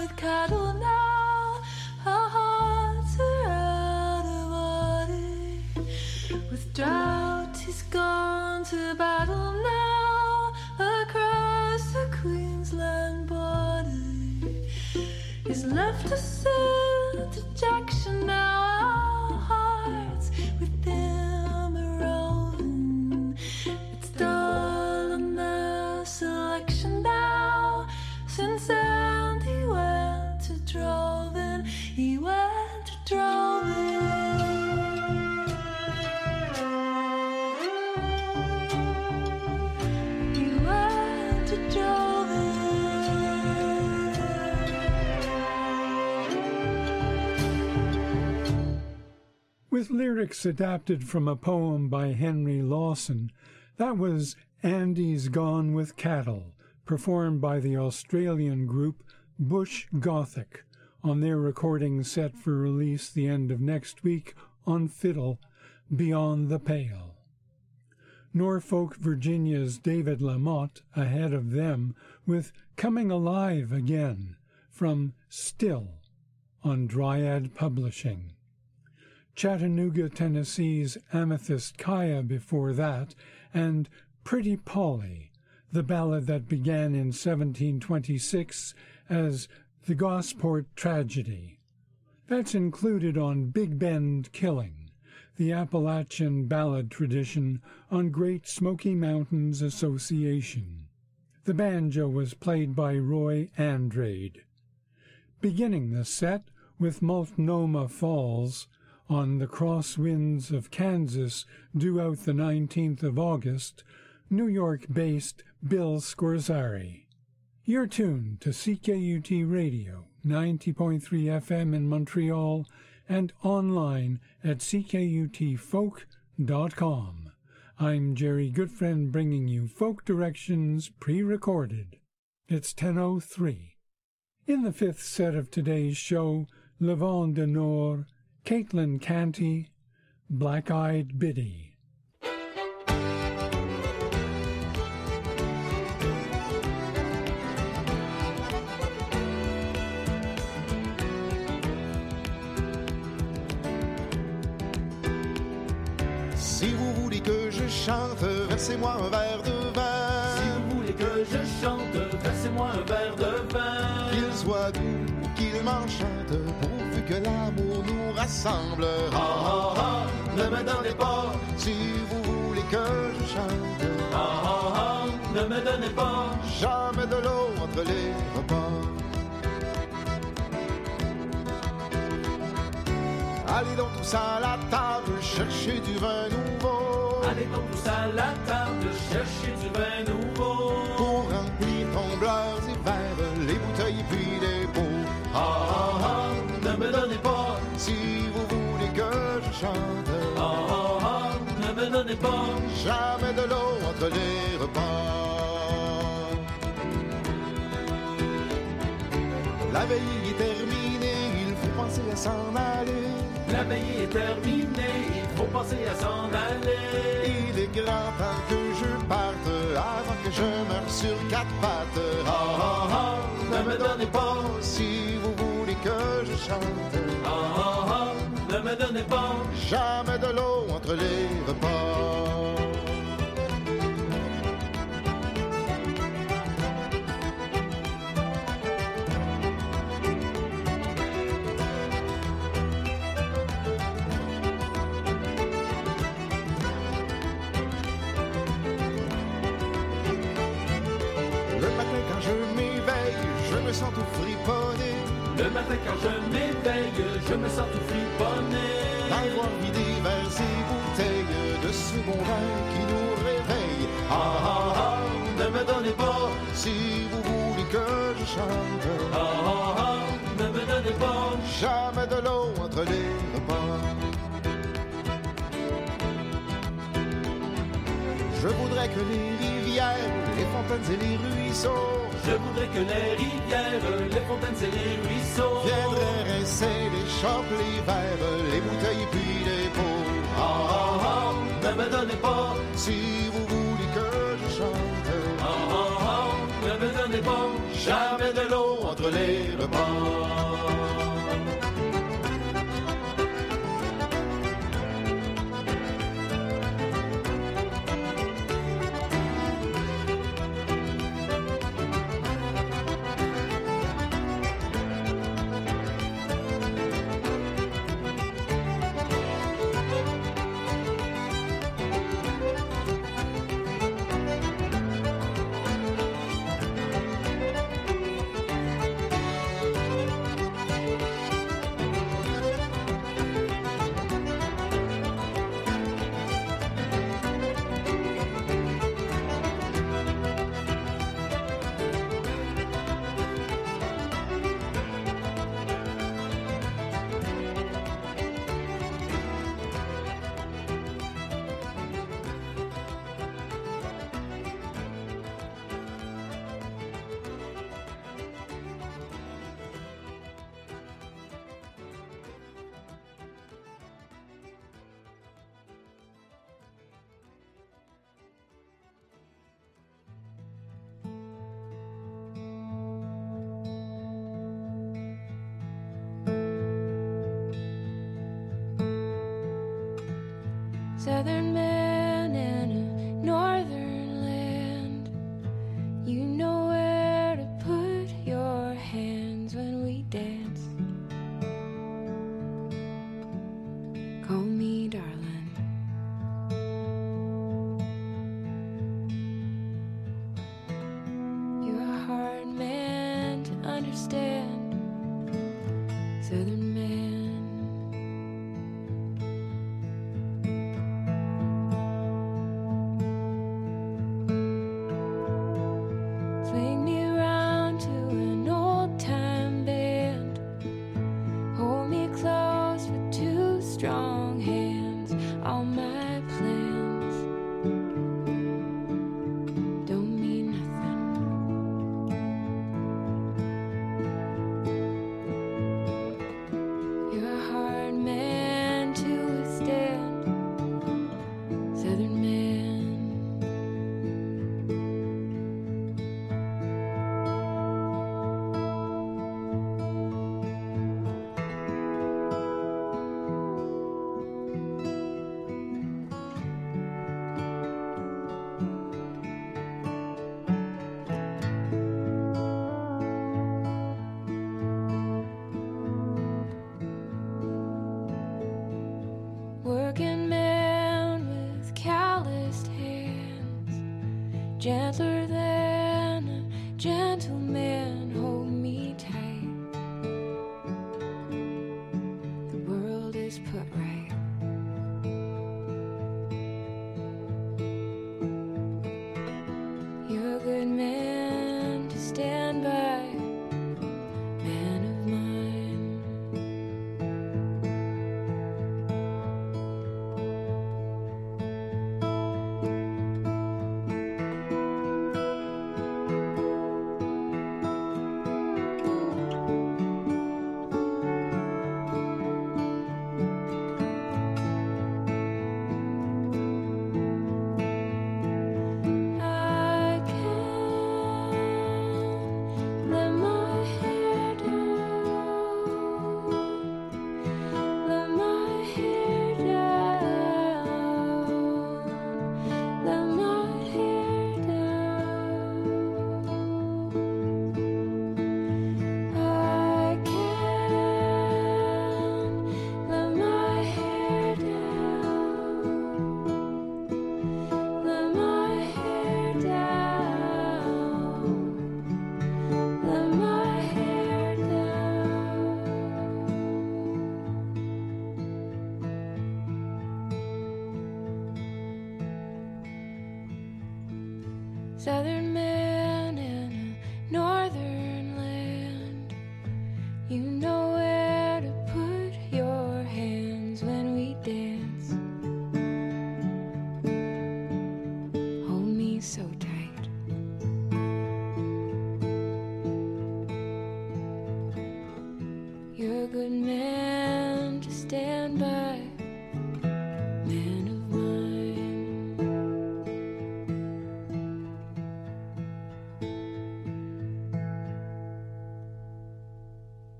with cattle now. Our hearts are out of order. With drought, he's gone to battle now. Across the Queensland border, he's left us in dejection now. Our hearts with him are roving. It's dull on the selection now. Since Andy went to droving, he went to droving. He went to droving. With lyrics adapted from a poem by Henry Lawson, that was Andy's Gone with Cattle, performed by the Australian group Bush Gothic on their recording set for release the end of next week on Fiddle, Beyond the Pale. Norfolk, Virginia's David Lamotte ahead of them with Coming Alive Again from Still on Dryad Publishing. Chattanooga, Tennessee's Amethyst Kaya before that, and Pretty Polly, the ballad that began in 1726 as the Gosport Tragedy. That's included on Big Bend Killing, the Appalachian ballad tradition on Great Smoky Mountains Association. The banjo was played by Roy Andrade. Beginning the set with Multnomah Falls on The Crosswinds of Kansas, due out the 19th of August, New York-based Bill Scorzari. You're tuned to CKUT Radio, 90.3 FM in Montreal, and online at ckutfolk.com. I'm Jerry Goodfriend bringing you folk directions pre-recorded. It's 10:03. In the fifth set of today's show, Le Vent du Nord, Caitlin Canty, Black-Eyed Biddy. Si vous voulez que je chante, versez-moi un verre de vin. Si vous voulez que je chante, versez-moi un verre de vin. Qu'il soit doux ou qu'il m'enchante, pourvu que l'amour nous rassemble. Ah ah ah, ne me donnez pas. Si vous voulez que je chante, Ah ah ah, ne me donnez pas. jamais de l'eau entre les repas. Allez donc tous à la table, chercher du vin nouveau. Allez donc tous à la table, chercher du vin nouveau. Pour remplir tombleurs et verres, les bouteilles puis les pots. Ah ah ah, ne me donnez pas. Si vous voulez que je chante, Ah ah ah, ne me donnez pas. jamais de l'eau entre les repas. La veille est terminée, il faut penser à s'en aller. La veille est terminée, il faut penser à s'en aller. Il est grand temps que je parte avant que je meure sur quatre pattes. Ah ah ah, ne me donnez pas. Si vous voulez que je chante, Ah ah ah, ne me donnez pas. jamais de l'eau entre les repas. Je me sens tout friponné. Le matin quand je m'éveille, je me sens tout friponné. D'avoir vidé verres et bouteilles de ce bon vin qui nous réveille. Ah ah ah, ne me donnez pas. Si vous voulez que je chante, Ah ah ah, ne me donnez pas. jamais de l'eau entre les repas. Je voudrais que les rivières, les fontaines et les ruisseaux, Je voudrais que les rivières, les fontaines et les ruisseaux viendraient rincer les chopes, les verres, les bouteilles puis les pots. Ah ah ah, ne me donnez pas. Si vous voulez que je chante, Ah ah ah, ne me donnez pas. jamais de l'eau entre les le port. Southern man in a northern land, you know where to put your hands when we dance. Call me darling. You're a hard man to understand, Southern man. Swing me around to an old-time band. Hold me close with two strong hands. All my plans don't mean nothing. You're a hard man to withstand, Southern man. Working man with calloused hands, gentler than a gentleman. Hold me tight. The world is put right. You're a good man to stand by, man of mine. I can let my hair down, let my hair down, let my hair down. I can let my hair down, let my hair down, let my hair down. Southern man in a northern land, you know where to put your hands when we dance. Hold me so tight. You're a good man to stand by, man of mine.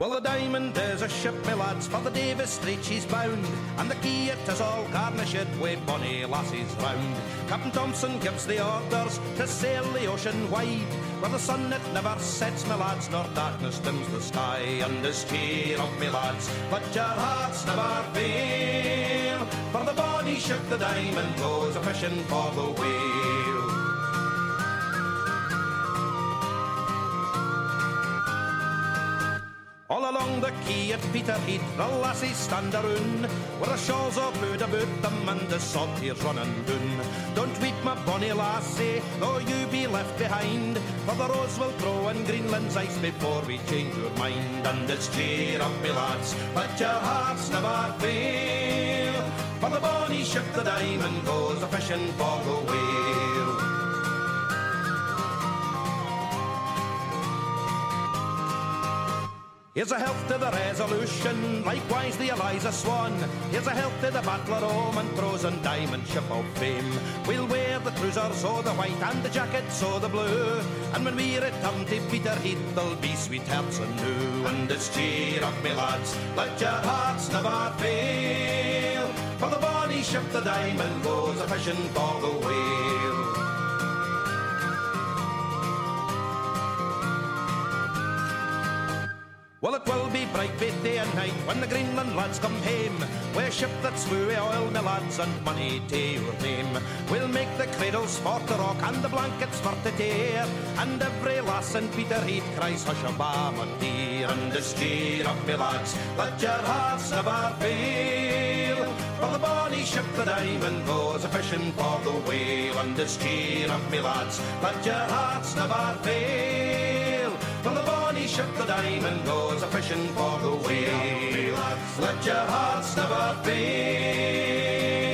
Well, the Diamond is a ship, my lads, for the Davis Strait she's bound, and the key it is all garnished with bonny lassies round. Captain Thompson gives the orders to sail the ocean wide, where the sun it never sets, my lads, nor darkness dims the sky. And this cheer up, my lads, let your hearts never fail, for the bonny ship the Diamond goes a-fishing for the whale. All along the quay at Peterhead, the lassies stand around, where the shawls are bowed about them and the salt tears running down. Don't weep, my bonny lassie, though you be left behind, for the rose will grow in Greenland's ice before we change your mind. And it's cheer up, me lads, let your hearts never fail, for the bonny ship the Diamond goes a-fishing for the whale. Here's a health to the Resolution, likewise the Eliza Swan. Here's a health to the Battler Montrose and Diamond Ship of Fame. We'll wear the trousers o' the white and the jackets o' the blue, and when we return to Peterhead there'll be sweethearts anew. And it's cheer up, me lads, let your hearts never fail, for the bonny ship the Diamond goes a-fishing for the whale. Well, it will be bright both day and night when the Greenland lads come hame, with a ship that's full of oil, my lads, and money to your name. We'll make the cradles for to rock and the blankets for to tear, and every lass in Peterhead cries hush-a-ba, my dear. And this cheer up, my lads, let your hearts never fail, for the bonny ship the Diamond goes a-fishing for the whale. And this cheer up, my lads, let your hearts never fail, for the bonny ship the Diamond goes a-fishing for the whale. Let your hearts never fail.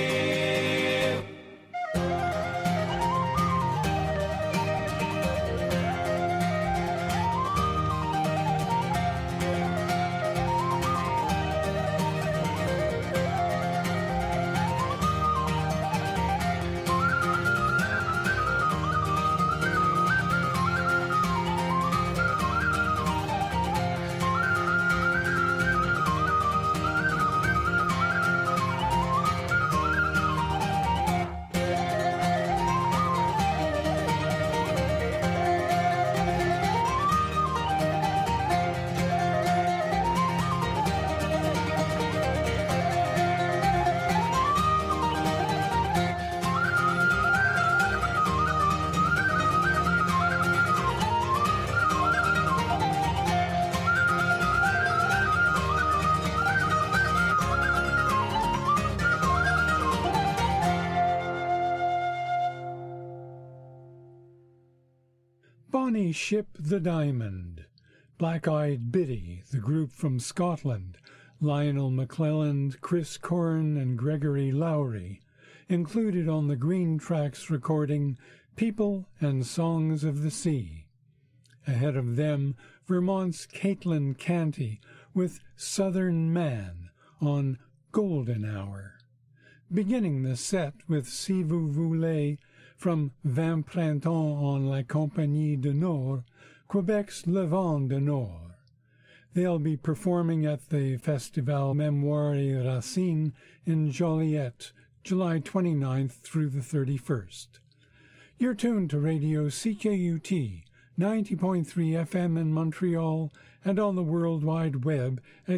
Bonny Ship the Diamond, Black Eyed Biddy, the group from Scotland, Lionel McClelland, Chris Corn, and Gregory Lowry, included on the Green Tracks recording People and Songs of the Sea. Ahead of them, Vermont's Caitlin Canty with Southern Man on Golden Hour. Beginning the set with Si Vous Voulez from 20 Printemps on La Compagnie du Nord, Quebec's Le Vent du Nord. They'll be performing at the Festival Mémoire et Racines in Joliette, July 29th through the 31st. You're tuned to Radio CKUT, 90.3 FM in Montreal, and on the World Wide Web at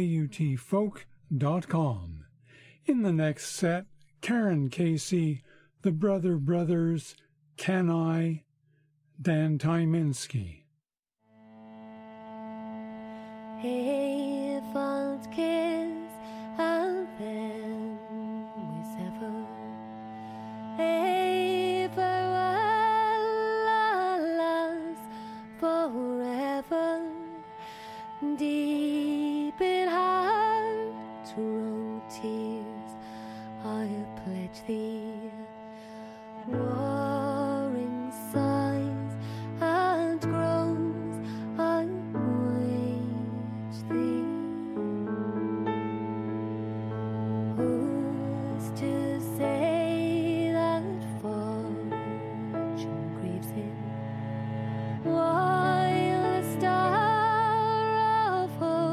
ckutfolk.com. In the next set, Karen Casey, The Brother Brothers, Can I, Dan Tyminski. A fond kiss and then we sever. A farewell, alas, forever. Deep in heart-wrung tears, I pledge thee. Warring sighs and groans, I wage thee. Who's to say that fortune grieves him, while the star of hope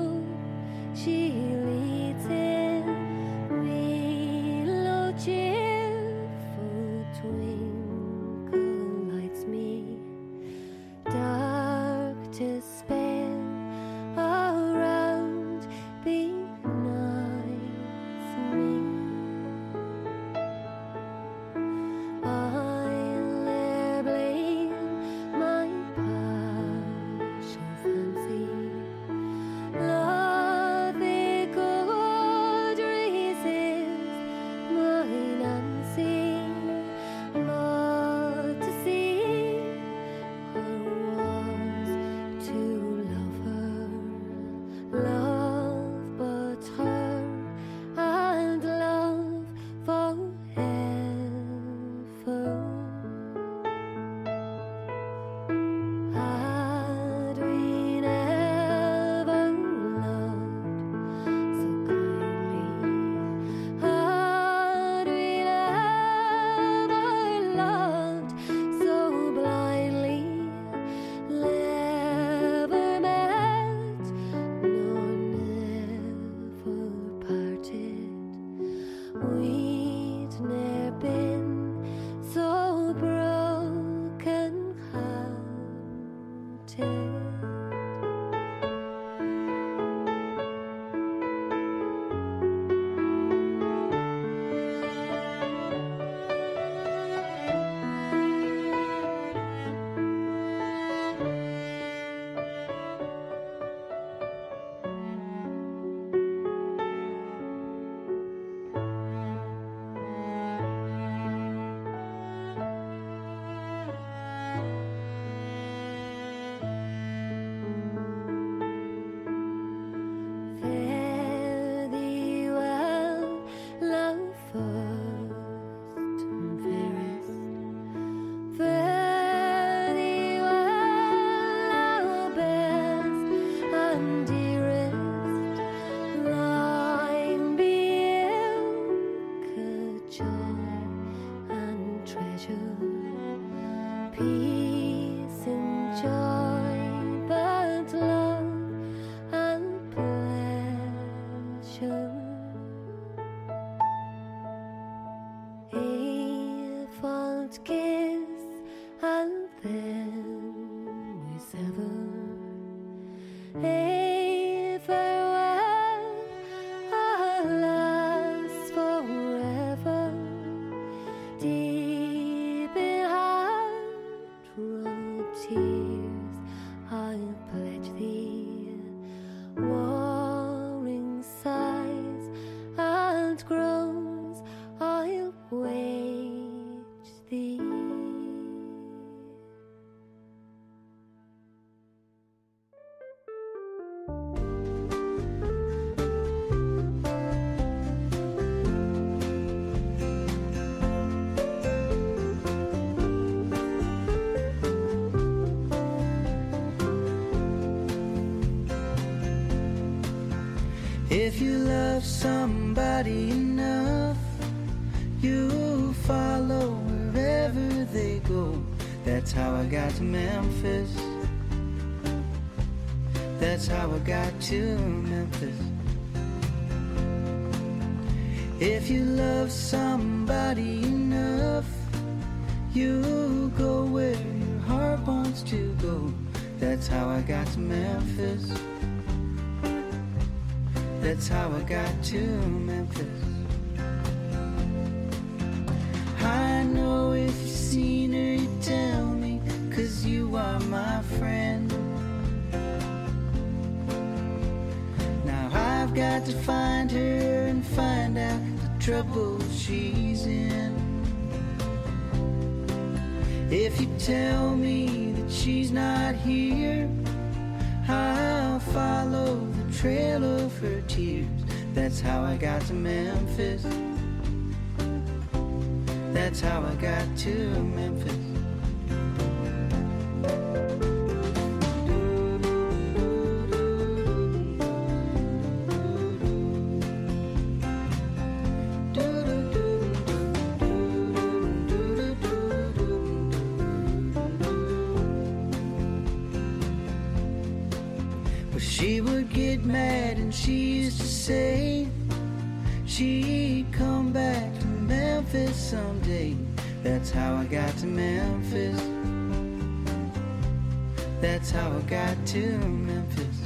We'd never been so broken hearted. Peace and joy, but love and pleasure. A fond kiss and then we sever. A farewell, our last forever. Deep in heart road tears, I'll pledge thee. Warring sighs and groans, I'll wage thee. If you love somebody enough, you'll follow wherever they go. That's how I got to Memphis. That's how I got to Memphis. If you love somebody enough, you'll go where your heart wants to go. That's how I got to Memphis. That's how I got to Memphis. I know if you've seen her, you tell me, 'cause you are my friend. Now I've got to find her and find out the trouble she's in. If you tell me that she's not here, I'll follow the trail of her tears. That's how I got to Memphis. That's how I got to Memphis. She would get mad and she used to say she'd come back to Memphis someday. That's how I got to Memphis. That's how I got to Memphis.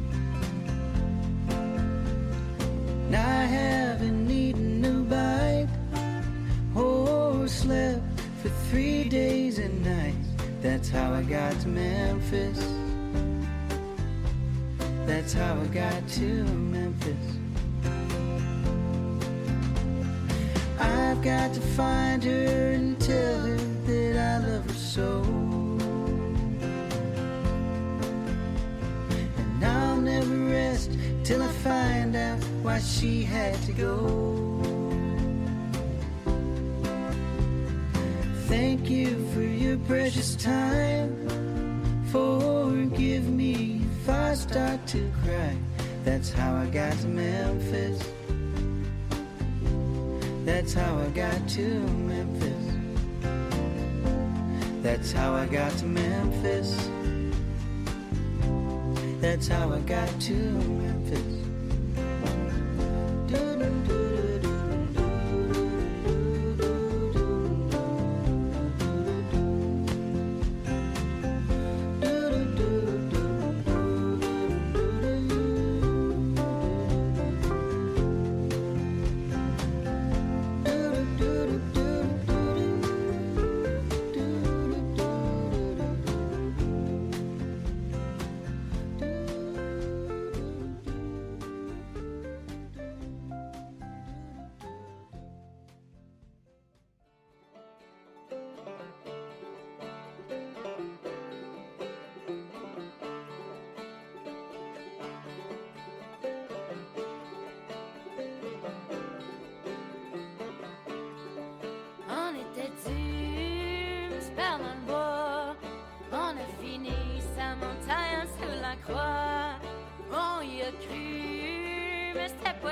Now I haven't eaten a bite or slept for 3 days and nights. That's how I got to Memphis. That's how I got to Memphis. I've got to find her and tell her that I love her so. And I'll never rest till I find out why she had to go. Thank you for your precious time. Forgive me if I start to cry. That's how I got to Memphis. That's how I got to Memphis. That's how I got to Memphis. That's how I got to Memphis.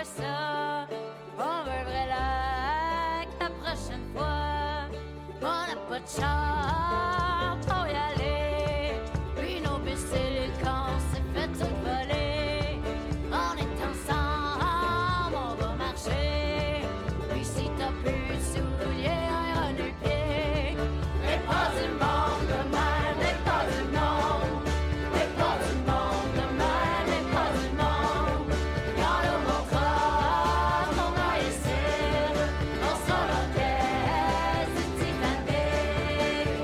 quoi ça? On veut un vrai lac la prochaine fois. On n'a pas de char pour y aller. Puis nos bus et le camp s'est fait tout voler. On est ensemble, on va marcher. Puis si t'as plus de souliers, on ira nu pied. Mais pas du monde de même, mais pas du monde. Mais pas du monde de même, mais pas du monde. Quand on montera, on va essayer. On sera l'orchestre du Titanic.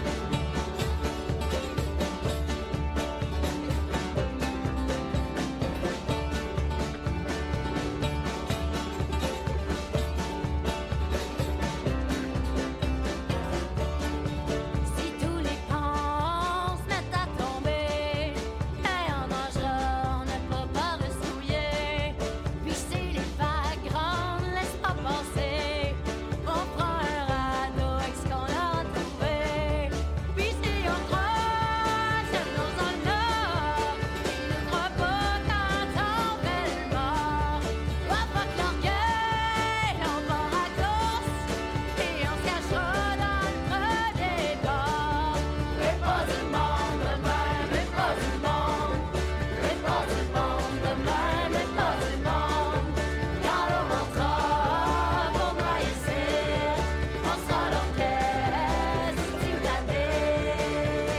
Si tous les ponts se mettent à tomber, et en nagera, on n'a pas peur de se mouiller. Puis si les vagues grandes laissent pas passer, on prend un radeau avec ce qu'on a trouvé. Puis si on croise nos dans le nord, il nous croit pas quand on fait le mort. On va que l'orgueil, on part à course, et on se cachera dans le creux des bords. Mais pas du monde de même, mais pas du monde. Mais pas du monde de même, mais pas du monde. Quand on montera pour noyer cire, on sera l'orchestre du Titanic.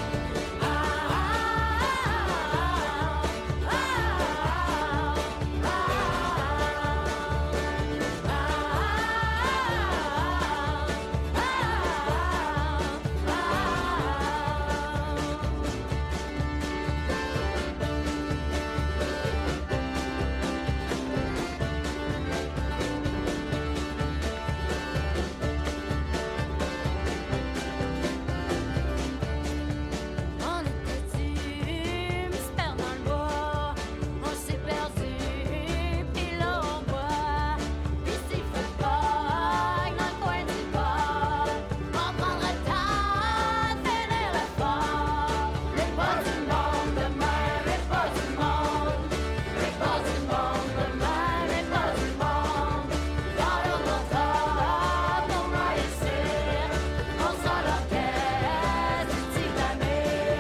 On était dû se perdre dans le bois. On s'est perdu, puis là on boit. Puis s'il faut pas dans le coin du bord, on prendra le temps de finir le fort. Mais pas du monde de même, mais pas du monde. Mais pas du monde de même, mais pas du monde. Quand on montera pour noyer cire, on sera l'orchestre du Titanic.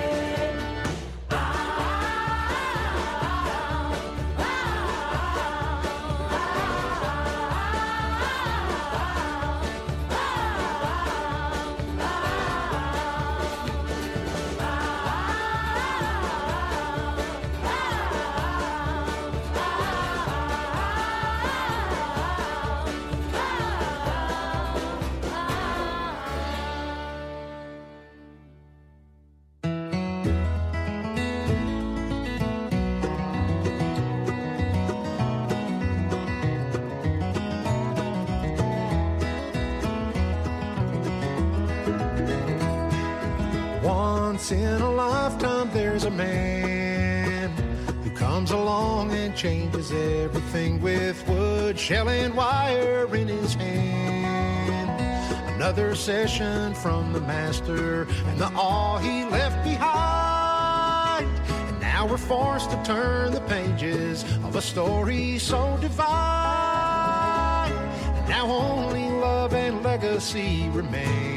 Once in a lifetime, there's a man who comes along and changes everything with wood, shell, and wire in his hand. Another session from the master and the awe he left behind. And now we're forced to turn the pages of a story so divine. And now only love and legacy remain.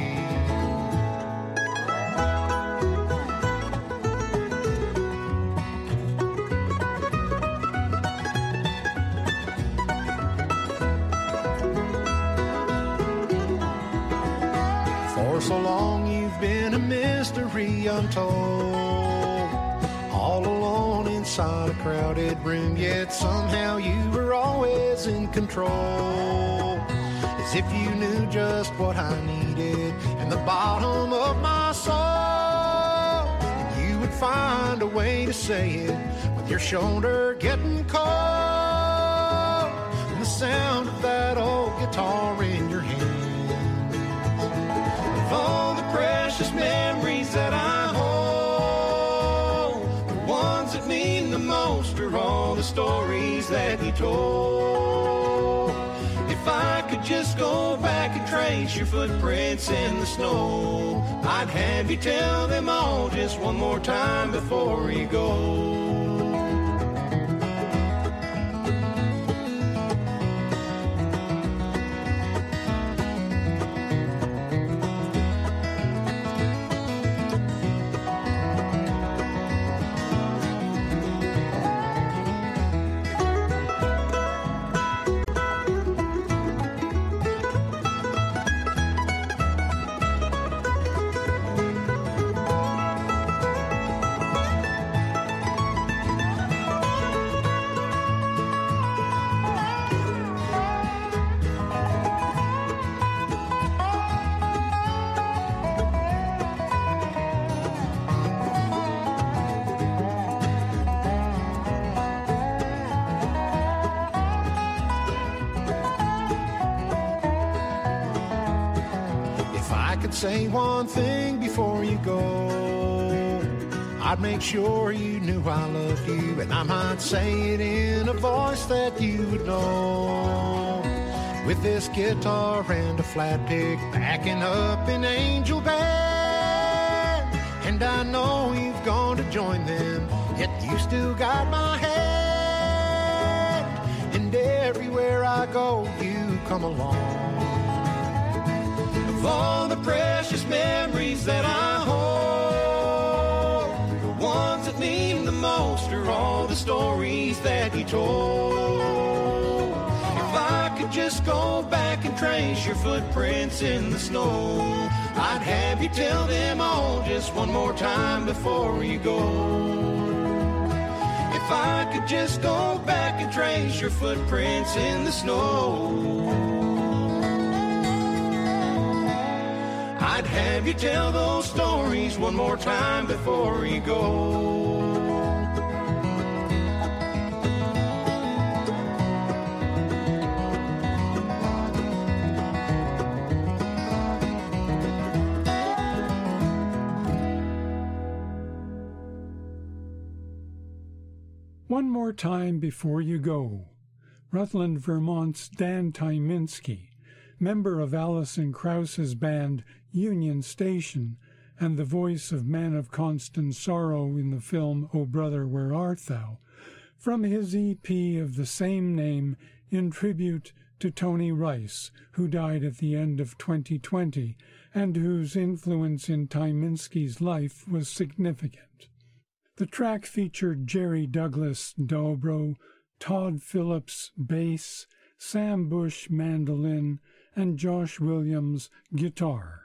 For so long you've been a mystery untold, all alone inside a crowded room, yet somehow you were always in control, as if you knew just what I needed in the bottom of my soul, and you would find a way to say it with your shoulder getting cold, and the sound of that old guitar in your hand. Of all the precious memories that I hold, the ones that mean the most are all the stories that you told. If I could just go back and trace your footprints in the snow, I'd have you tell them all just one more time before you go. could say one thing before you go, I'd make sure you knew I loved you, and I might say it in a voice that you would know. With this guitar and a flat pick backing up an angel band, and I know you've gone to join them, yet you still got my hand. And everywhere I go, you come along. Of all the precious memories that I hold, the ones that mean the most are all the stories that you told. If I could just go back and trace your footprints in the snow, I'd have you tell them all just one more time before you go. If I could just go back and trace your footprints in the snow, I'd have you tell those stories one more time before you go. One More Time Before You Go. Rutland, Vermont's Dan Tyminski, member of Alison Krauss's band Union Station and the voice of Man of Constant Sorrow in the film O Brother, Where Art Thou, from his EP of the same name in tribute to Tony Rice, who died at the end of 2020 and whose influence in Tyminski's life was significant. The track featured Jerry Douglas dobro, Todd Phillips bass, Sam Bush mandolin, and Josh Williams guitar.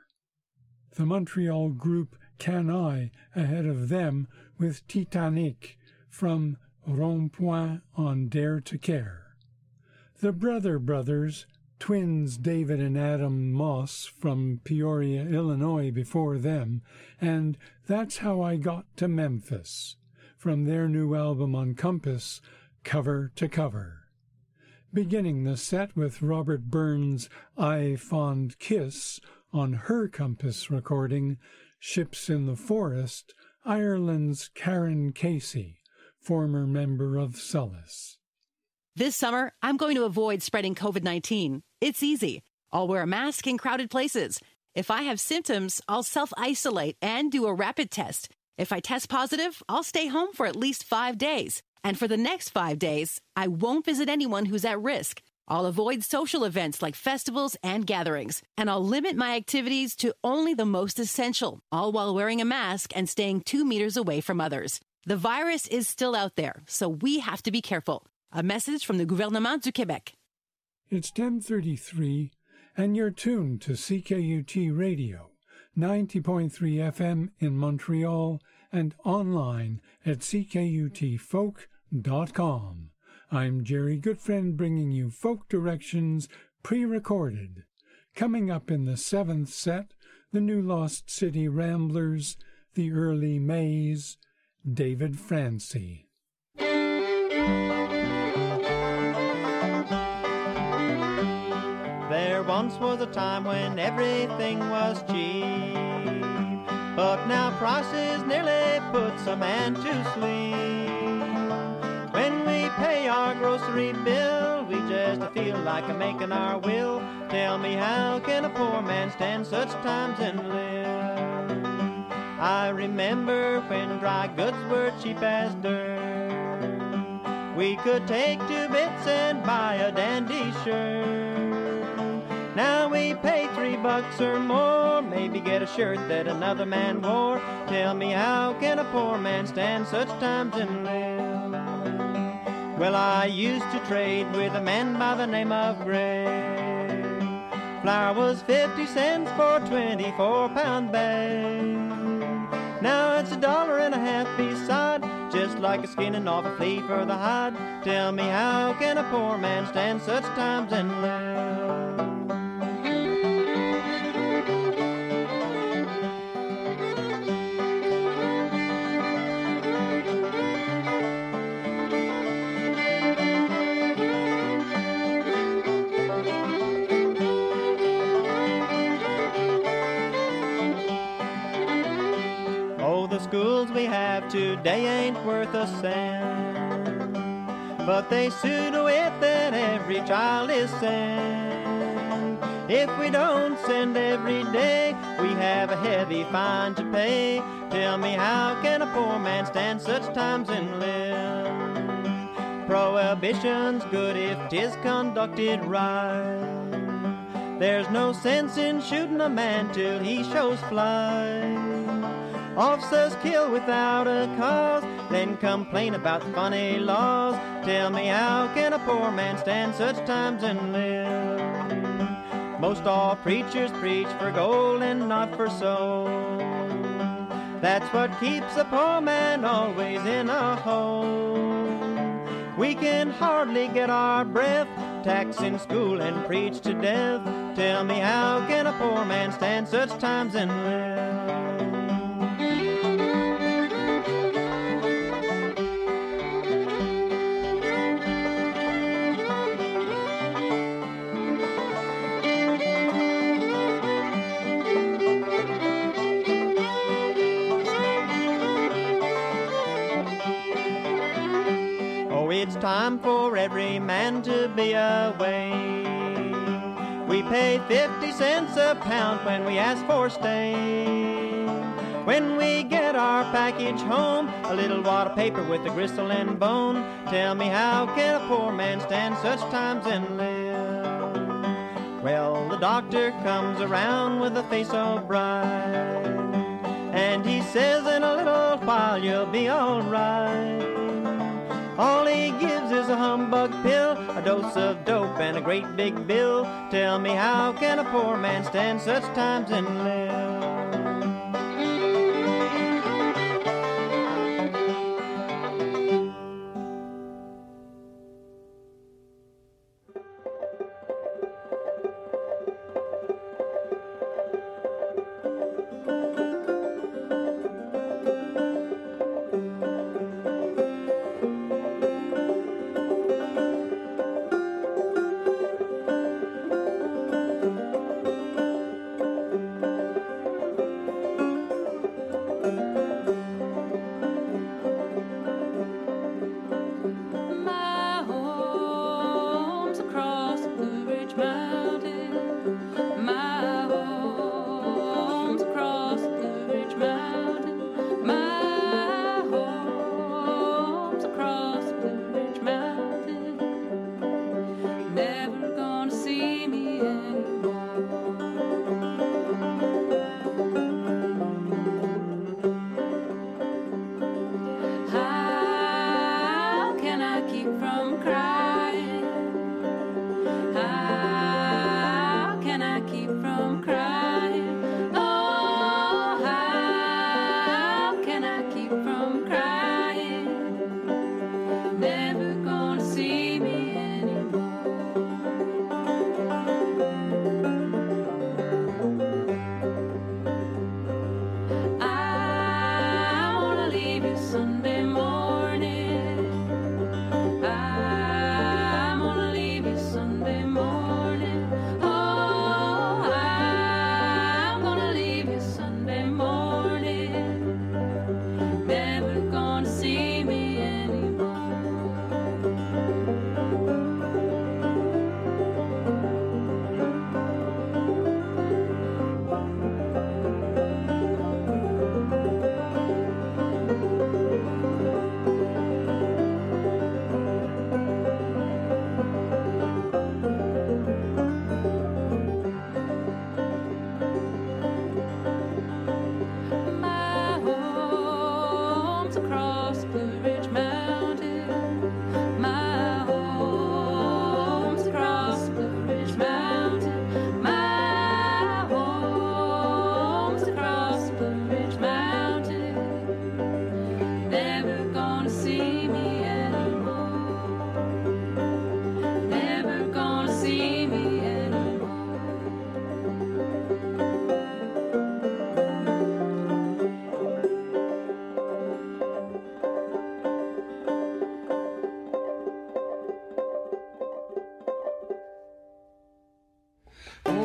The Montreal group Can I ahead of them with Titanic from Rond-Point on Dare to Care. The Brother Brothers, twins David and Adam Moss from Peoria, Illinois before them, and That's How I Got to Memphis from their new album on Compass, Cover to Cover. Beginning the set with Robert Burns' I Fond Kiss on her Compass recording, Ships in the Forest, Ireland's Karen Casey, former member of Solace. This summer, I'm going to avoid spreading COVID-19. It's easy. I'll wear a mask in crowded places. If I have symptoms, I'll self-isolate and do a rapid test. If I test positive, I'll stay home for at least 5 days. And for the next 5 days, I won't visit anyone who's at risk. I'll avoid social events like festivals and gatherings. And I'll limit my activities to only the most essential, all while wearing a mask and staying 2 meters away from others. The virus is still out there, so we have to be careful. A message from the Gouvernement du Québec. It's 10:33, and you're tuned to CKUT Radio, 90.3 FM in Montreal, and online at ckutfolk.com. I'm Jerry Goodfriend bringing you folk directions pre-recorded. Coming up in the 7th set, the New Lost City Ramblers, the Early Mays, David Francie. There once was a time when everything was cheap, but now prices nearly puts a man to sleep. When we pay our grocery bill, we just feel like making our will. Tell me, how can a poor man stand such times and live? I remember when dry goods were cheap as dirt. We could take 2 bits and buy a dandy shirt. Now we pay $3 or more, maybe get a shirt that another man wore. Tell me, how can a poor man stand such times and live? Well, I used to trade with a man by the name of Gray. Flour was 50 cents for a 24-pound bag. Now it's $1.50 beside, just like a skinning off a flea for the hide. Tell me, how can a poor man stand such times and live? schools we have today ain't worth a cent. But they see to it that every child is sent. If we don't send every day, we have a heavy fine to pay. Tell me, how can a poor man stand such times and live? Prohibition's good if 'tis conducted right. There's no sense in shooting a man till he shows flight. Officers kill without a cause, then complain about the funny laws. Tell me, how can a poor man stand such times and live? Most all preachers preach for gold and not for soul. That's what keeps a poor man always in a hole. We can hardly get our breath, tax in school and preach to death. Tell me, how can a poor man stand such times and live? It's time for every man to be away. We pay 50 cents a pound when we ask for stay. When we get our package home, a little wad of paper with a gristle and bone. Tell me, how can a poor man stand such times and live? Well, the doctor comes around with a face so bright, and he says in a little while you'll be all right. All he gives is a humbug pill, a dose of dope, and a great big bill. Tell me, how can a poor man stand such times and live?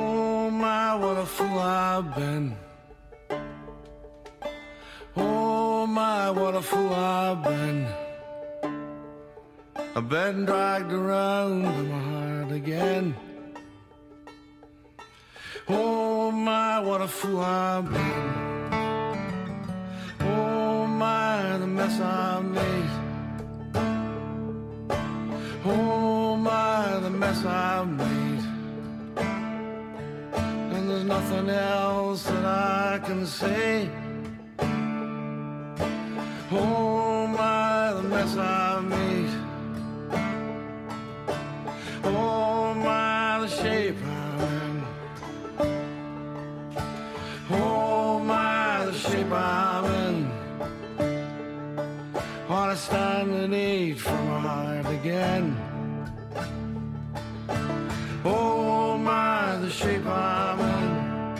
I've been. Oh, what a fool I've been. I've been dragged around in my heart again. Oh my, what a fool I've been. Oh my, the mess I've made. Oh my, the mess I've made. And there's nothing else that I can say. Oh my, the mess I've made. Oh my, the shape I'm in. Oh my, the shape I'm in. What I stand in need for my heart again. Oh my, the shape I'm in.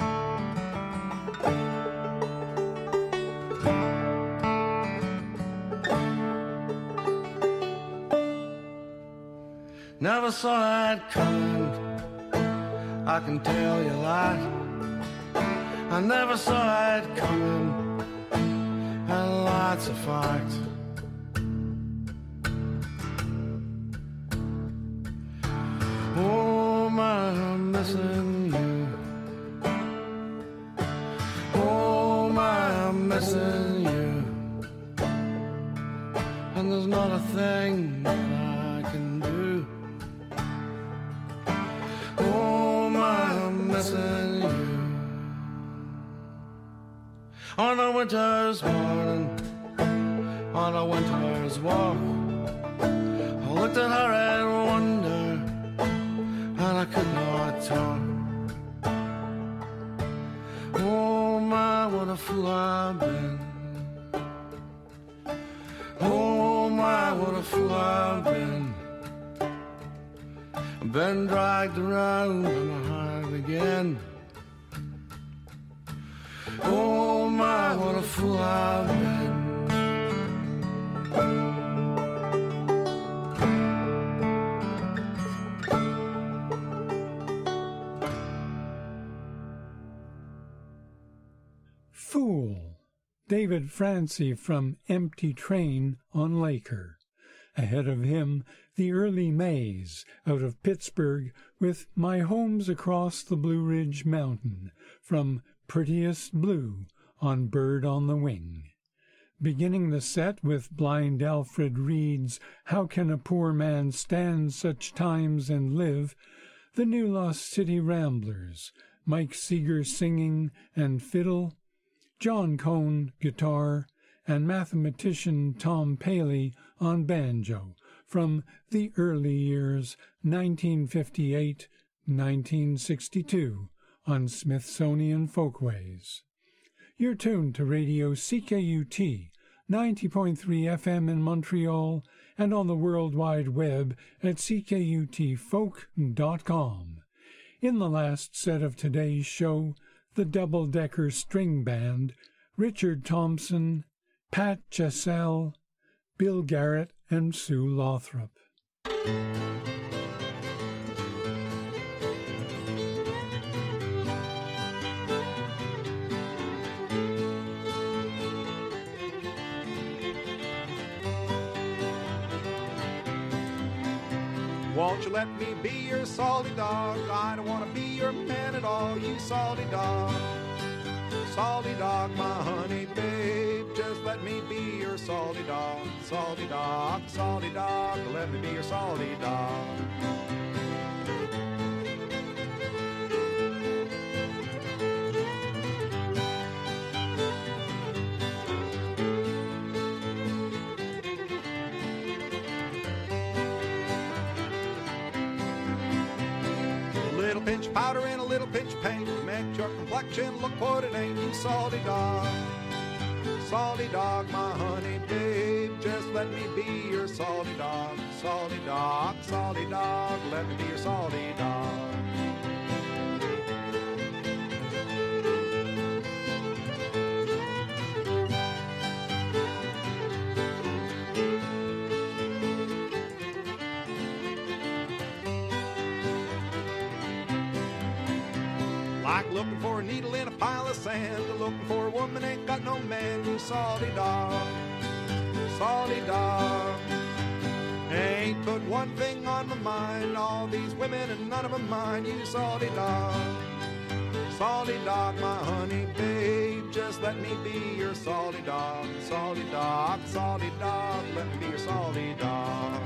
Never saw it coming, I can tell you that. I never saw it coming, and that's a fact. Oh my, I'm missing you. Oh my, I'm missing you. And there's not a thing that I can do. Oh my, I'm missing you. On a winter's morning, on a winter's walk, I looked at her and wondered, and I could not talk. Oh my, what a fool I've been. Oh my, what a fool I've been. I've been dragged around in my heart again. Oh my, what a fool I've been. Fool, David Francie from Empty Train on Laker. Ahead of him, the Early Mays out of Pittsburgh with My Home's Across the Blue Ridge Mountain from Prettiest Blue on Bird on the Wing. Beginning the set with Blind Alfred Reed's How Can a Poor Man Stand Such Times and Live, the New Lost City Ramblers, Mike Seeger singing and fiddle, John Cone guitar, and mathematician Tom Paley on banjo from the early years 1958-1962 on Smithsonian Folkways. You're tuned to Radio CKUT 90.3 FM in Montreal and on the World Wide Web at ckutfolk.com. In the last set of today's show, the Double-Decker String Band, Richard Thompson, Pat Chassell, Bill Garrett, and Sue Lothrop. Won't you let me be your salty dog? I don't want to be your man at all, you salty dog. Salty dog, my honey babe, just let me be your salty dog. Salty dog, let me be your salty dog. Pinch powder and a little pinch of paint make your complexion look what it ain't, you salty dog. Salty dog, my honey babe, just let me be your salty dog. Salty dog, let me be your salty dog. Like looking for a needle in a pile of sand, looking for a woman ain't got no man, you salty dog. salty dog. Ain't put one thing on my mind, all these women and none of them mine, you salty dog. Salty dog, my honey babe, just let me be your salty dog. Salty dog, let me be your salty dog.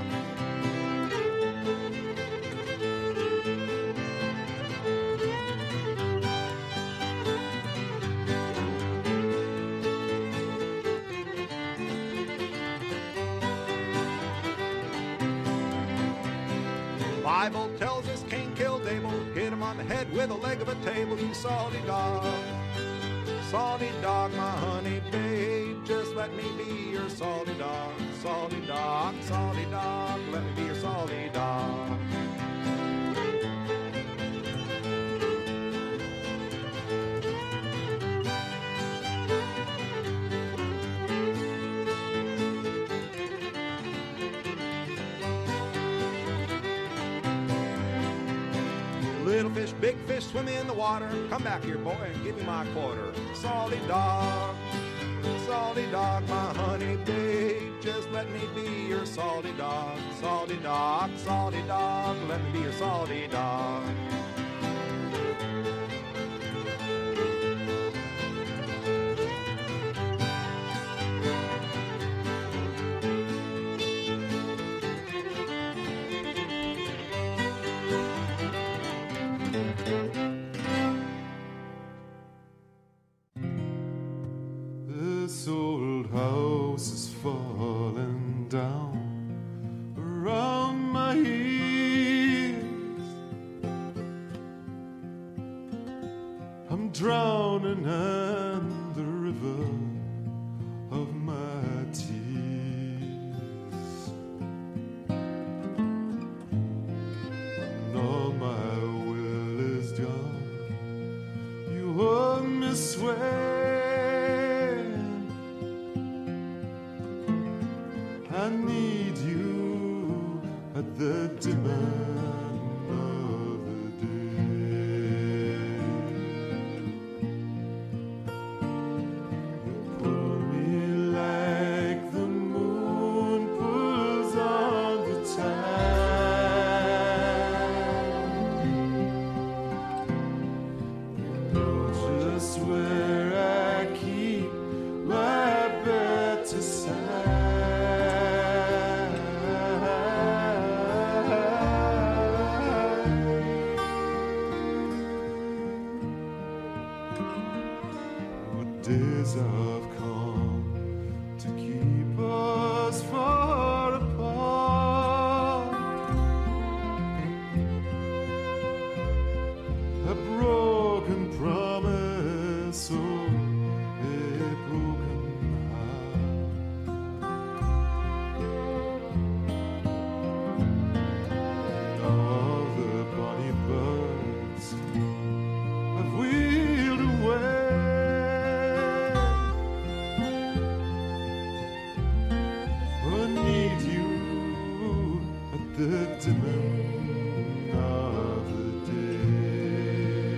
Bible tells us Cain killed Abel, hit him on the head with a leg of a table, you salty dog. Salty dog, my honey babe, just let me be your salty dog. Salty dog, let me be your salty dog. Little fish, big fish, swim in the water. Come back here, boy, and give me my quarter. Salty dog, my honey babe, just let me be your salty dog. Salty dog, let me be your salty dog. This old house is falling down around my ears. I'm drowning in the river of my tears, and all my will is gone. You heard me swear I need you at the dim end of the day. You pull me like the moon pulls on the tide. You know just where I keep my better side. Days have come to keep us far apart. A broken promise, oh, a broken heart. All the bonny birds have wheeled away. The dimming of the day.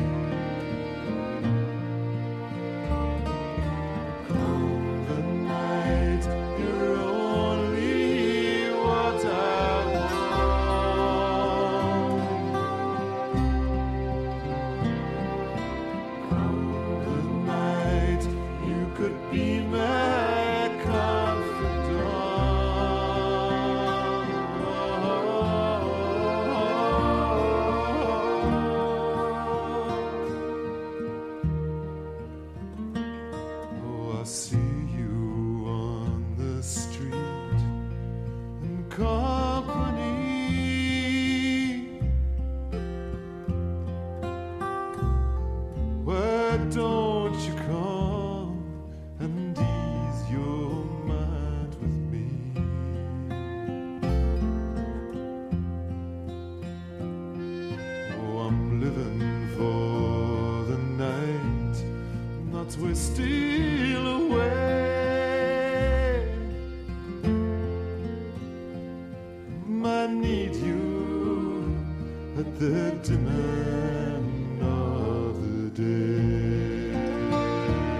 Come the night, you're only what I want. Come the night, you could be my confidant. See you on the street in company. Why don't you come and ease your mind with me? Oh, I'm living for the night, not wasting away. I need you at the dim end of the day.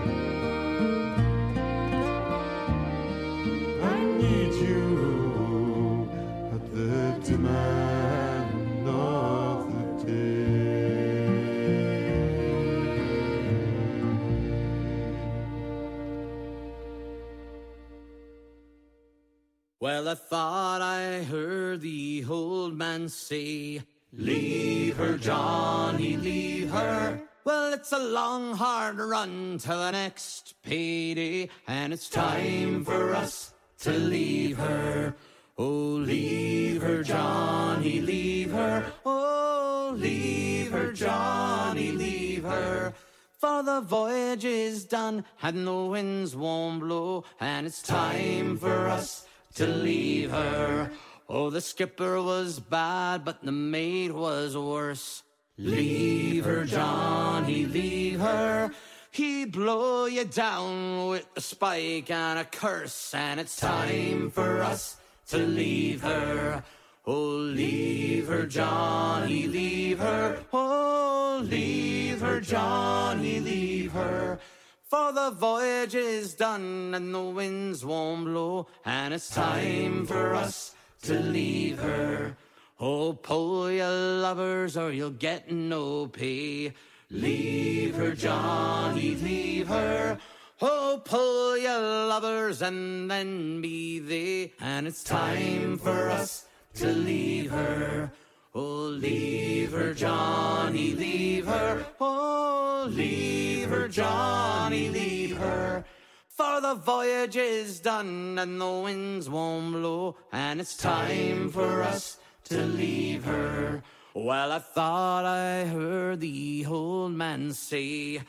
Well, I thought I heard the old man say, leave her, Johnny, leave her. Well, it's a long, hard run to the next payday, and it's time for us to leave her. Oh, leave her, Johnny, leave her. Oh, leave her, Johnny, leave her. For the voyage is done, and the winds won't blow, and it's time for us to leave her. Oh, the skipper was bad, but the mate was worse. Leave her, Johnny, leave her. He blow you down with a spike and a curse, and it's time for us to leave her. Oh, leave her, Johnny, leave her. Oh, leave her, Johnny, leave her. For the voyage is done and the winds won't blow, and it's time for us to leave her. Oh, pull your lovers or you'll get no pay. Leave her, Johnny, leave her. Oh, pull your lovers and then be they, and it's time for us to leave her. Oh, leave her, Johnny, leave her. Oh, leave her, Johnny, leave her. For the voyage is done and the winds won't blow, and it's time for us to leave her. Well, I thought I heard the old man say,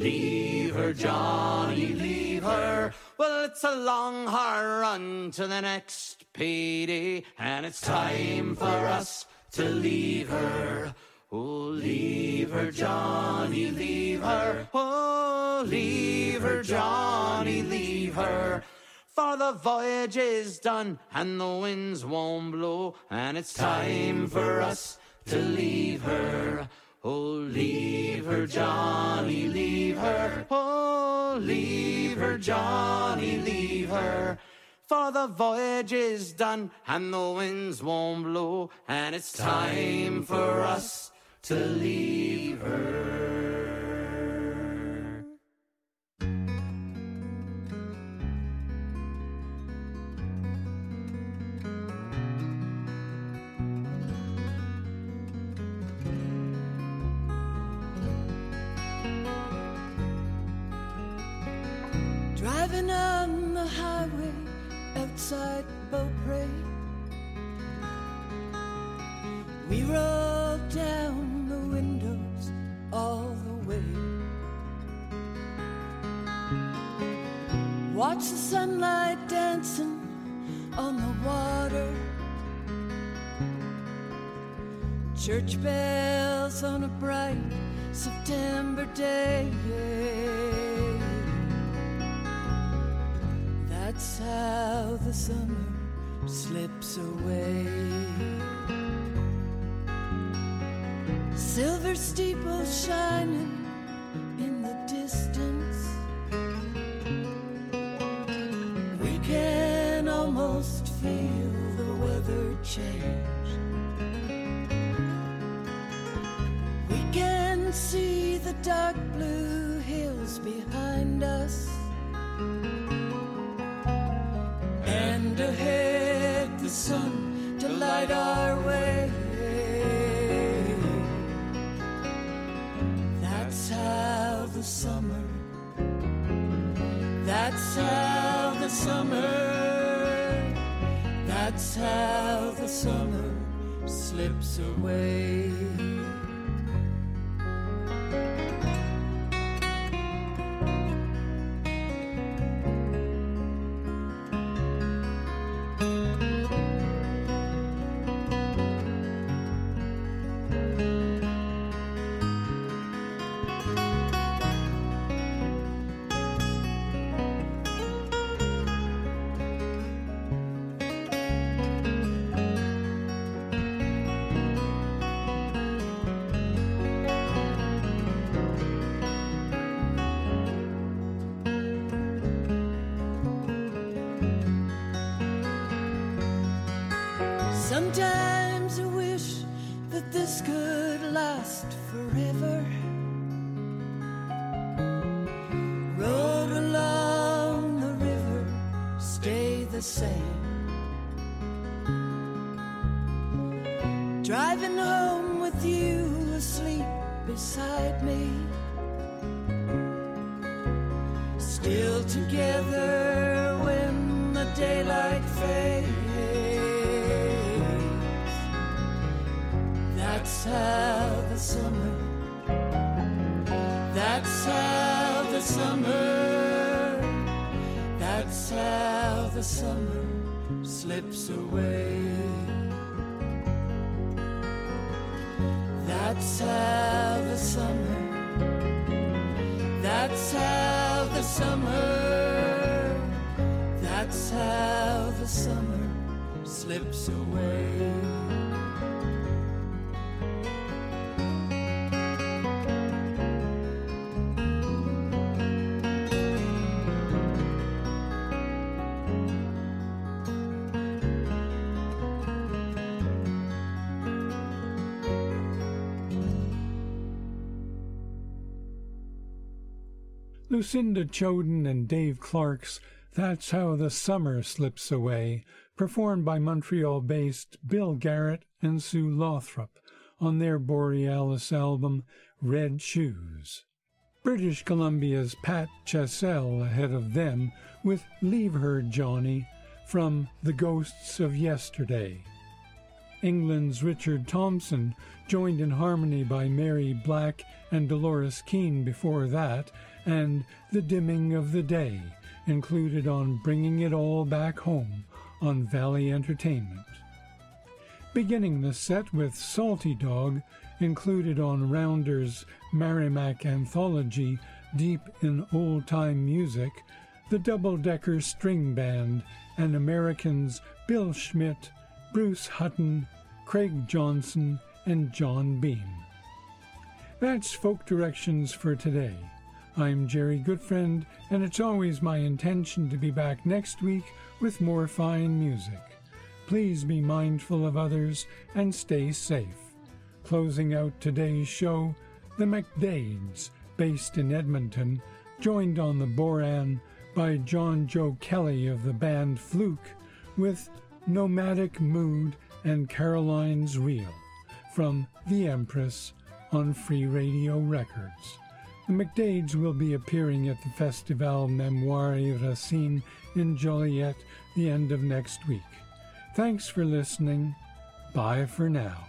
leave her, Johnny, leave her. Well, it's a long, hard run to the next payday, and it's time for us to leave her. Oh, leave her, Johnny, leave her. Oh, leave her, Johnny, leave her. For the voyage is done and the winds won't blow, and it's time for us to leave her. Oh, leave her, Johnny, leave her. Oh, leave her, Johnny, leave her. For the voyage is done and the winds won't blow, and it's time for us to leave her. Driving on the highway outside Beaupre, we rolled down the windows all the way. Watch the sunlight dancing on the water, church bells on a bright September day. That's how the summer slips away. Silver steeples shining in the distance, we can almost feel the weather change. We can see the dark blue hills behind us, and ahead the sun to light our way. That's how the summer, that's how the summer, that's how the summer slips away. Sometimes I wish that this could last forever. Road along the river, stay the same. with you asleep beside me, still together when the daylight fades. That's how the summer, that's how the summer, that's how the summer slips away. That's how the summer, that's how the summer, that's how the summer slips away. Lucinda Choden and Dave Clark's That's How the Summer Slips Away, performed by Montreal-based Bill Garrett and Sue Lothrop on their Borealis album Red Shoes. British Columbia's Pat Chessell ahead of them with Leave Her Johnny from The Ghosts of Yesterday. England's Richard Thompson, joined in harmony by Mary Black and Dolores Keane before that, and The Dimming of the Day, included on Bringing It All Back Home on Valley Entertainment. Beginning the set with Salty Dog, included on Rounder's Merrimack anthology Deep in Old-Time Music, the Double-Decker String Band and Americans Bill Schmidt, Bruce Hutton, Craig Johnson, and John Beam. That's Folk Directions for today. I'm Jerry Goodfriend, and it's always my intention to be back next week with more fine music. Please be mindful of others and stay safe. Closing out today's show, the McDades, based in Edmonton, joined on the Boran by John Joe Kelly of the band Fluke with Nomadic Mood and Caroline's Reel from The Empress on Free Radio Records. The McDades will be appearing at the Festival Mémoire Racine in Joliet the end of next week. Thanks for listening. Bye for now.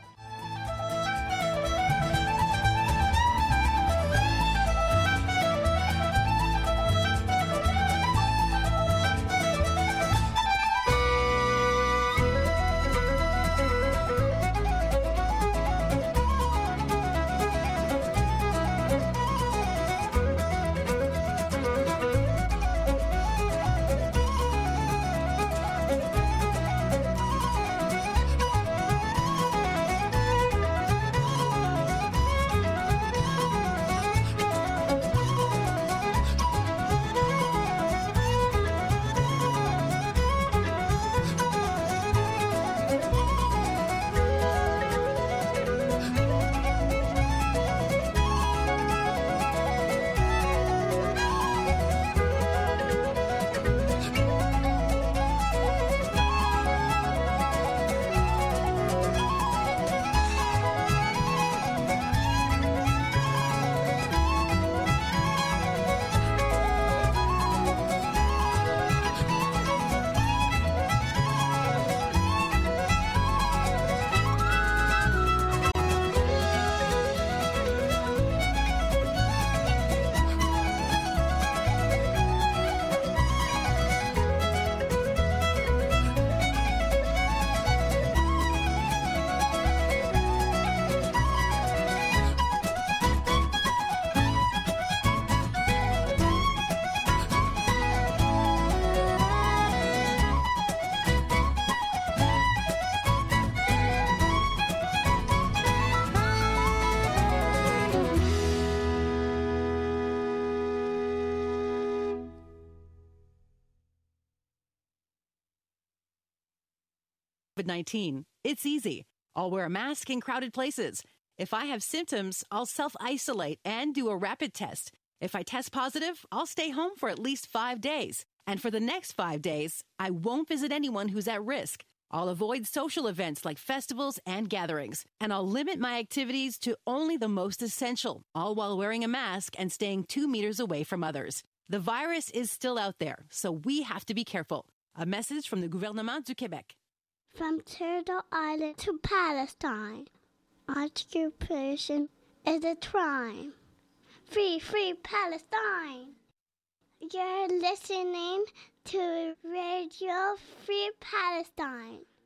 COVID-19. It's easy. I'll wear a mask in crowded places. If I have symptoms, I'll self-isolate and do a rapid test. If I test positive, I'll stay home for at least 5 days. And for the next 5 days, I won't visit anyone who's at risk. I'll avoid social events like festivals and gatherings, and I'll limit my activities to only the most essential, all while wearing a mask and staying 2 meters away from others. The virus is still out there, so we have to be careful. A message from the Gouvernement du Québec. From Turtle Island to Palestine, occupation is a crime. Free, free Palestine! You're listening to Radio Free Palestine.